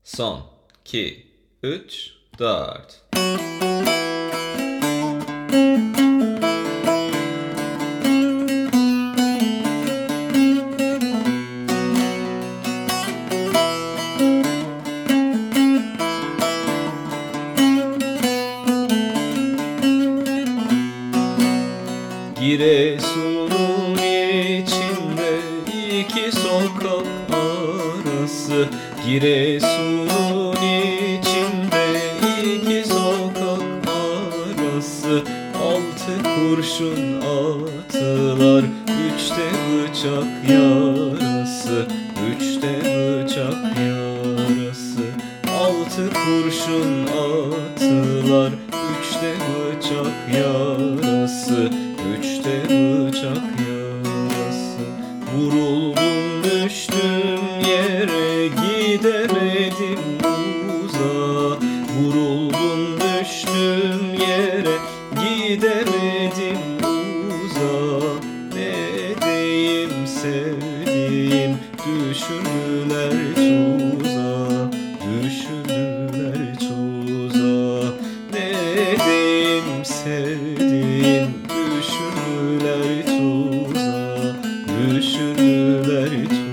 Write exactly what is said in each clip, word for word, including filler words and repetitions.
Son, iki, üç, dört. Giresun'un içinde iki sokak arası, Giresun'un içinde iki sokak arası. Altı kurşun attılar, üçte bıçak yarası, üçte bıçak yarası. Altı kurşun attılar, üçte bıçak yarası, üçte bıçak yarası. Vuruldum düştüm yere, gidemedim uzağa. Vuruldum düştüm yere, gidemedim uzağa. Ne diyeyim sevdiğim, düşürdüler tuzağa, düşürdüler tuzağa. Ne diyeyim sevdiğim, düşürdüler tuzağa, düşürdüler tuzağa.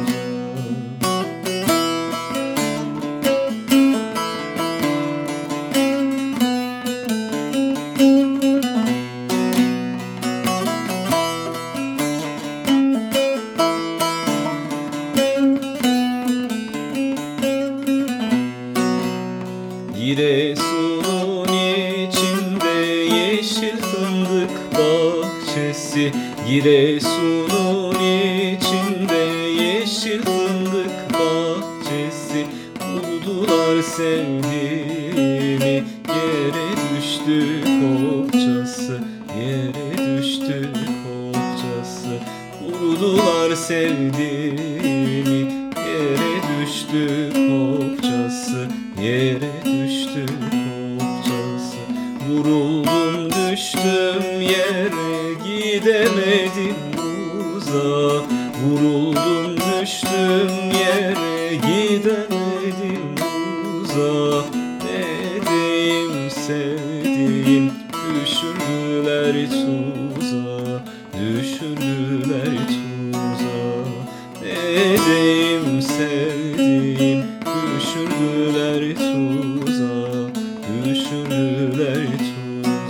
Giresun'un içinde yeşil fındık bahçesi, Giresun'un içinde yeşil fındık bahçesi. Vurdular sevdiğimi, yere düştü kopçası, yere düştü kopçası. Vurdular sevdiğimi, yere düştü kopçası, yere düştü kopçası. Vuruldum düştüm yere, gidemedim uzağa. Vuruldum düştüm yere, gidemedim uzağa. Ne diyeyim sevdiğim, düşürdüler tuzağa, düşürdüler tuzağa. Ne diyeyim sevdiğim, düşürdüler tuzağa, düşürdüler tuzağa.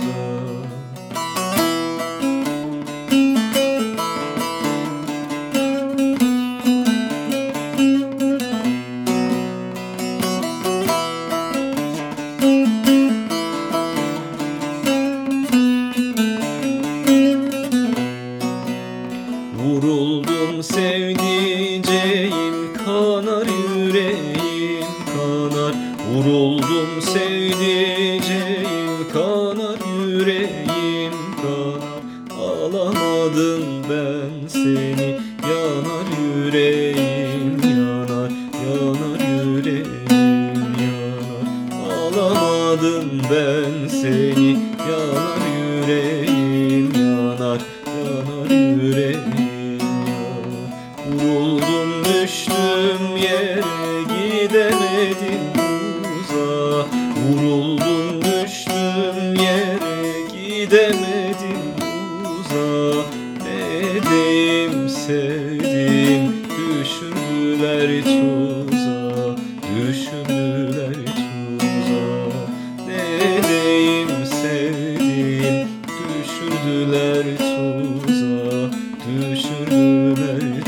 Vuruldum sevdiceğim, kanar yüreğim kanar. Vuruldum sevdiceğim, kanar yüreğim kanar. Alamadım ben seni, yanar yüreğim yanar, yanar yüreğim yanar. Alamadım ben seni, yanar yüreğim yanar, yanar yüreğim. Vuruldum düştüm yere, gidemedim uzağa. Vuruldum düştüm yere, gidemedim uzağa. Ne diyeyim sevdiğim, düşürdüler tuzağa, düşürdüler tuzağa. Ne diyeyim sevdiğim, düşürdüler tuzağa, düşürdüler